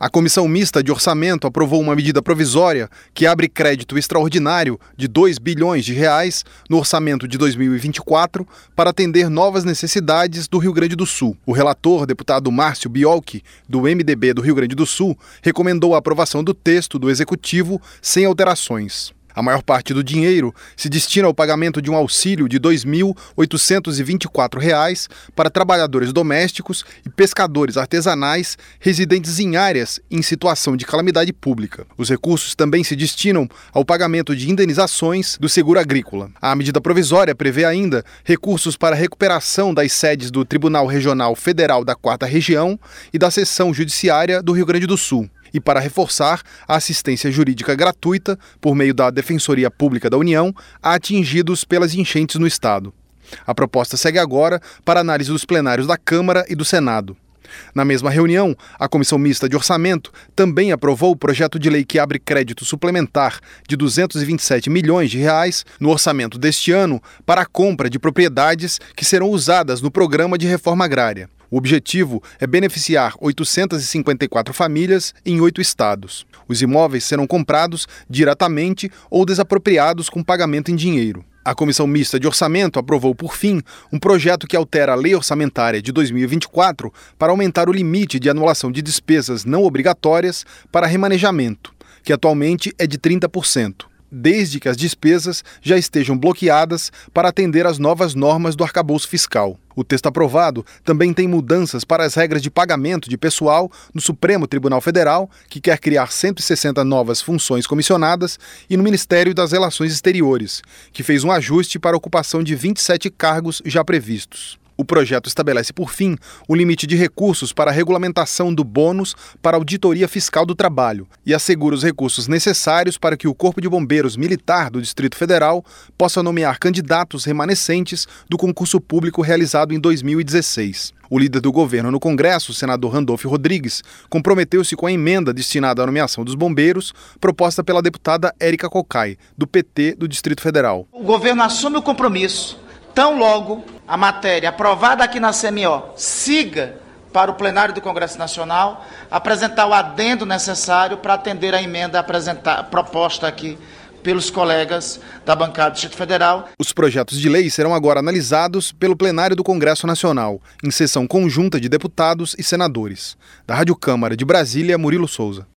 A Comissão Mista de Orçamento aprovou uma medida provisória que abre crédito extraordinário de R$ 2 bilhões no orçamento de 2024 para atender novas necessidades do Rio Grande do Sul. O relator, deputado Márcio Biolchi, do MDB do Rio Grande do Sul, recomendou a aprovação do texto do Executivo sem alterações. A maior parte do dinheiro se destina ao pagamento de um auxílio de R$ 2.824 para trabalhadores domésticos e pescadores artesanais residentes em áreas em situação de calamidade pública. Os recursos também se destinam ao pagamento de indenizações do seguro agrícola. A medida provisória prevê ainda recursos para a recuperação das sedes do Tribunal Regional Federal da 4ª Região e da Seção Judiciária do Rio Grande do Sul, e para reforçar a assistência jurídica gratuita por meio da Defensoria Pública da União a atingidos pelas enchentes no estado. A proposta segue agora para análise dos plenários da Câmara e do Senado. Na mesma reunião, a Comissão Mista de Orçamento também aprovou o projeto de lei que abre crédito suplementar de R$ 227 milhões no orçamento deste ano para a compra de propriedades que serão usadas no Programa de Reforma Agrária. O objetivo é beneficiar 854 famílias em 8 estados. Os imóveis serão comprados diretamente ou desapropriados com pagamento em dinheiro. A Comissão Mista de Orçamento aprovou, por fim, um projeto que altera a Lei Orçamentária de 2024 para aumentar o limite de anulação de despesas não obrigatórias para remanejamento, que atualmente é de 30%. Desde que as despesas já estejam bloqueadas para atender às novas normas do arcabouço fiscal. O texto aprovado também tem mudanças para as regras de pagamento de pessoal no Supremo Tribunal Federal, que quer criar 160 novas funções comissionadas, e no Ministério das Relações Exteriores, que fez um ajuste para a ocupação de 27 cargos já previstos. O projeto estabelece, por fim, o limite de recursos para a regulamentação do bônus para a auditoria fiscal do trabalho e assegura os recursos necessários para que o Corpo de Bombeiros Militar do Distrito Federal possa nomear candidatos remanescentes do concurso público realizado em 2016. O líder do governo no Congresso, o senador Randolfo Rodrigues, comprometeu-se com a emenda destinada à nomeação dos bombeiros, proposta pela deputada Érica Cocai, do PT do Distrito Federal. O governo assume o compromisso, tão logo a matéria aprovada aqui na CMO siga para o plenário do Congresso Nacional, apresentar o adendo necessário para atender a emenda proposta aqui pelos colegas da bancada do Distrito Federal. Os projetos de lei serão agora analisados pelo plenário do Congresso Nacional, em sessão conjunta de deputados e senadores. Da Rádio Câmara de Brasília, Murilo Souza.